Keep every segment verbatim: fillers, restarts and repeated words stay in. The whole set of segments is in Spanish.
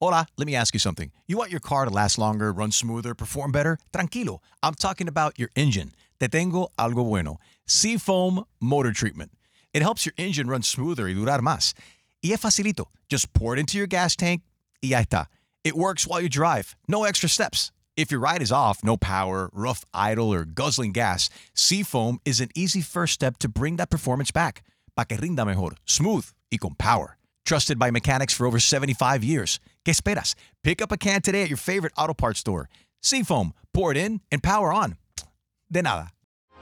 Hola, let me ask you something. You want your car to last longer, run smoother, perform better? Tranquilo. I'm talking about your engine. Te tengo algo bueno. Seafoam Motor Treatment. It helps your engine run smoother y durar más. Y es facilito. Just pour it into your gas tank y ya está. It works while you drive. No extra steps. If your ride is off, no power, rough idle, or guzzling gas, Seafoam is an easy first step to bring that performance back. Pa' que rinda mejor, smooth y con power. Trusted by mechanics for over seventy-five years. ¿Qué esperas? Pick up a can today at your favorite auto parts store. Seafoam, pour it in and power on. De nada.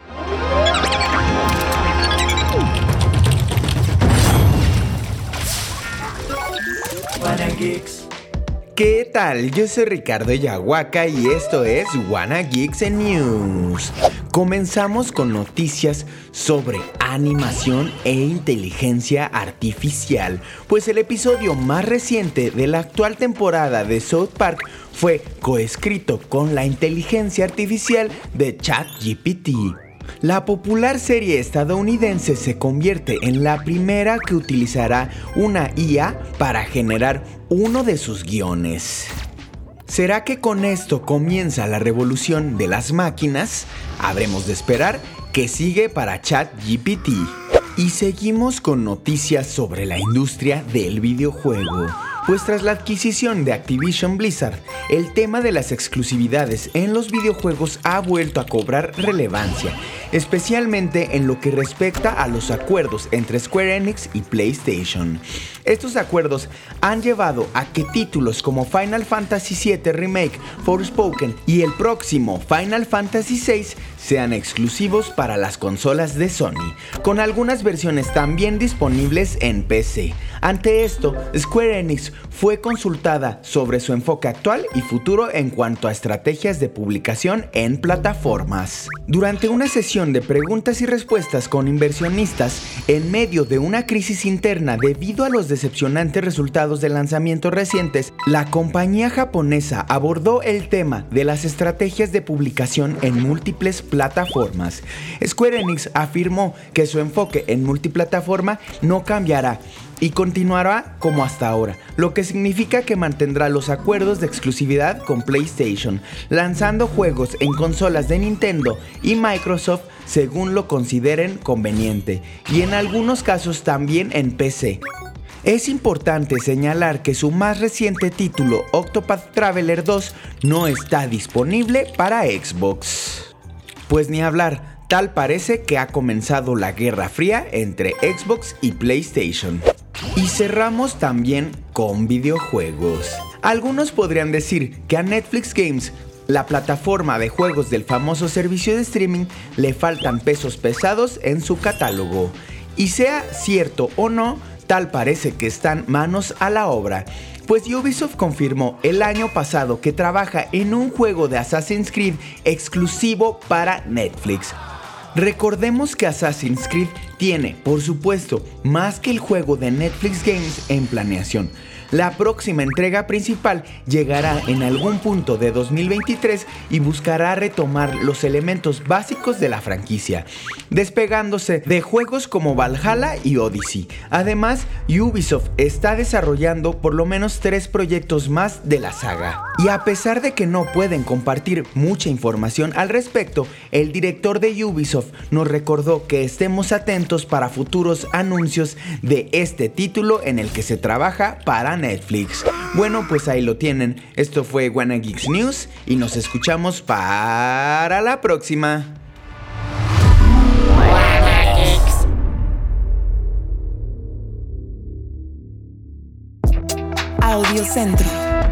Wanna Geeks. ¿Qué tal? Yo soy Ricardo Yahuaca y esto es Wanna Geeks News. Comenzamos con noticias sobre animación e inteligencia artificial, pues el episodio más reciente de la actual temporada de South Park fue coescrito con la inteligencia artificial de ChatGPT. La popular serie estadounidense se convierte en la primera que utilizará una I A para generar uno de sus guiones. ¿Será que con esto comienza la revolución de las máquinas? Habremos de esperar que sigue para ChatGPT. Y seguimos con noticias sobre la industria del videojuego. Pues tras la adquisición de Activision Blizzard, el tema de las exclusividades en los videojuegos ha vuelto a cobrar relevancia, especialmente en lo que respecta a los acuerdos entre Square Enix y PlayStation. Estos acuerdos han llevado a que títulos como Final Fantasy siete Remake, Forspoken y el próximo Final Fantasy seis sean exclusivos para las consolas de Sony, con algunas versiones también disponibles en P C. Ante esto, Square Enix fue consultada sobre su enfoque actual y futuro en cuanto a estrategias de publicación en plataformas. Durante una sesión de preguntas y respuestas con inversionistas en medio de una crisis interna debido a los decepcionantes resultados de lanzamientos recientes, la compañía japonesa abordó el tema de las estrategias de publicación en múltiples plataformas. Square Enix afirmó que su enfoque en multiplataforma no cambiará y continuará como hasta ahora, lo que significa que mantendrá los acuerdos de exclusividad con PlayStation, lanzando juegos en consolas de Nintendo y Microsoft según lo consideren conveniente, y en algunos casos también en P C. Es importante señalar que su más reciente título, Octopath Traveler dos, no está disponible para Xbox. Pues ni hablar, tal parece que ha comenzado la Guerra Fría entre Xbox y PlayStation. Y cerramos también con videojuegos. Algunos podrían decir que a Netflix Games, la plataforma de juegos del famoso servicio de streaming, le faltan pesos pesados en su catálogo. Y sea cierto o no, tal parece que están manos a la obra, pues Ubisoft confirmó el año pasado que trabaja en un juego de Assassin's Creed exclusivo para Netflix. Recordemos que Assassin's Creed tiene, por supuesto, más que el juego de Netflix Games en planeación. La próxima entrega principal llegará en algún punto de dos mil veintitrés y buscará retomar los elementos básicos de la franquicia, despegándose de juegos como Valhalla y Odyssey. Además, Ubisoft está desarrollando por lo menos tres proyectos más de la saga. Y a pesar de que no pueden compartir mucha información al respecto, el director de Ubisoft nos recordó que estemos atentos para futuros anuncios de este título en el que se trabaja para Netflix. Bueno, pues ahí lo tienen. Esto fue Wanna Geeks News y nos escuchamos para la próxima. Wanna Geeks. Audio Centro.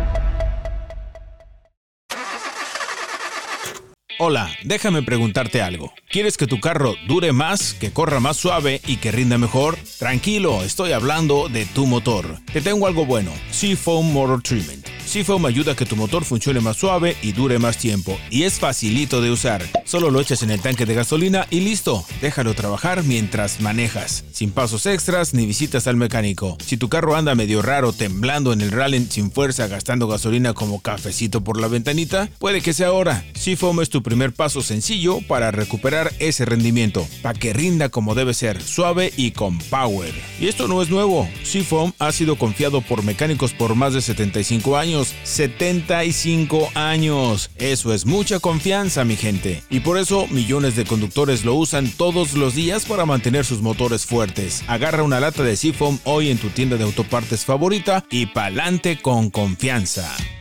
Hola, déjame preguntarte algo. ¿Quieres que tu carro dure más, que corra más suave y que rinda mejor? Tranquilo, estoy hablando de tu motor. Te tengo algo bueno, Seafoam Motor Treatment. Seafoam ayuda a que tu motor funcione más suave y dure más tiempo, y es facilito de usar. Solo lo echas en el tanque de gasolina y listo. Déjalo trabajar mientras manejas, sin pasos extras ni visitas al mecánico. Si tu carro anda medio raro, temblando en el rally sin fuerza, gastando gasolina como cafecito por la ventanita, puede que sea ahora. Seafoam es tu primer paso sencillo para recuperar ese rendimiento, para que rinda como debe ser, suave y con power. Y esto no es nuevo. Seafoam ha sido confiado por mecánicos por más de setenta y cinco años. setenta y cinco años. Eso es mucha confianza, mi gente. Y por eso millones de conductores lo usan todos los días para mantener sus motores fuertes. Agarra una lata de Seafoam hoy en tu tienda de autopartes favorita y pa'lante con confianza.